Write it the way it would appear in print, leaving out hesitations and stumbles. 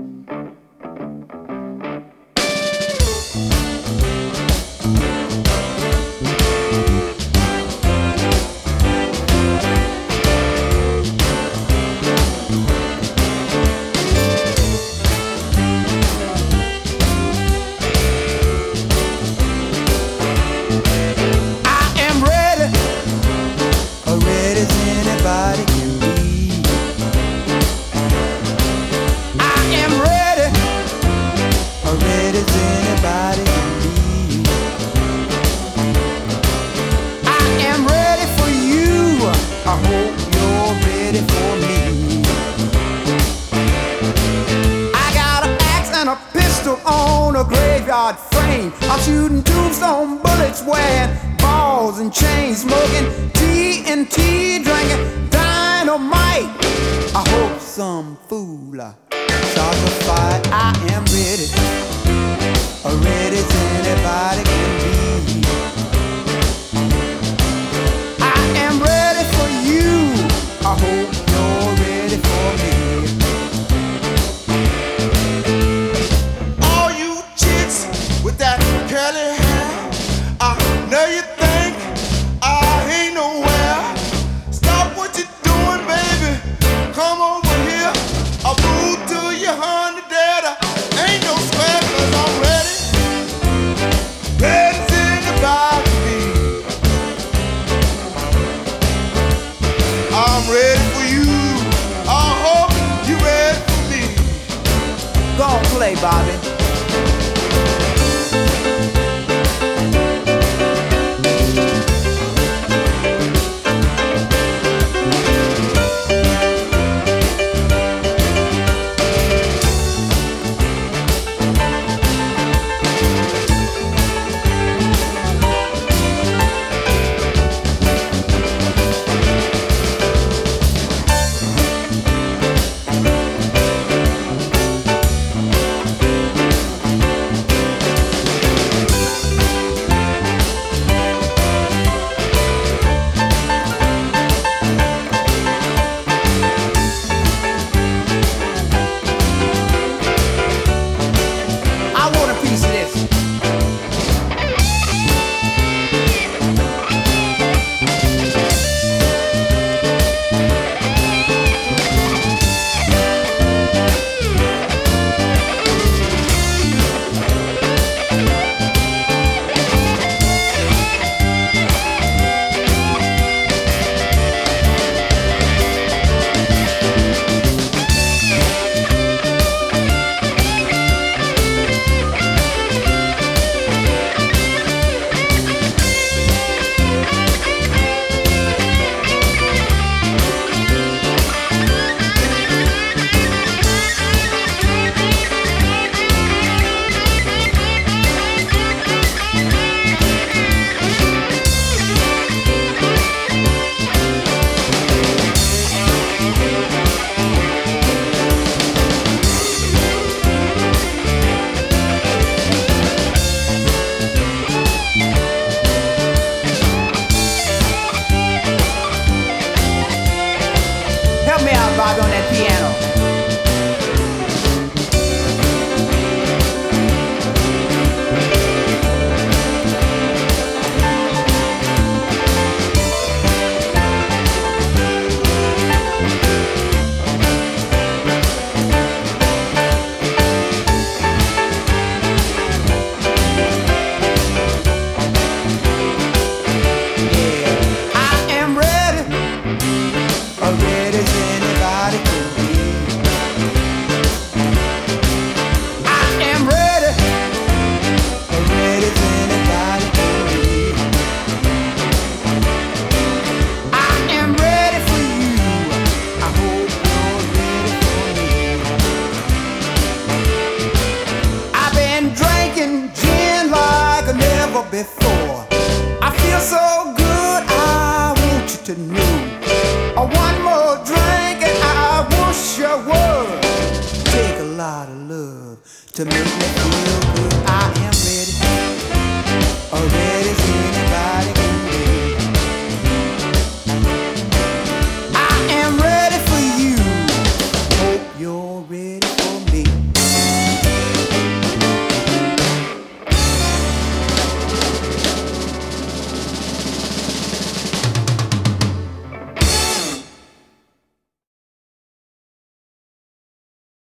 On a graveyard frame, I'm shooting tombstone bullets, wearing balls and chains, smoking TNT, drinking dynamite. I hope some fool starts a fight. I am ready, ready as anybody can be. I am ready for you. I hope you're ready for me. With that curly hair, I know you think I ain't nowhere. Stop what you're doing, baby. Come over here. I'll move to your honey, daddy. Ain't no sweat, 'cause I'm ready. Ready as anybody be. I'm ready for you. I hope you're ready for me. Go on, play, Bobby. On that piano. Before I feel so good, I want you to know. One more drink and I wish you would. Take a lot of love to make me feel good. I am ready, ready as anybody can be. I am ready for you. Hope you're ready for me.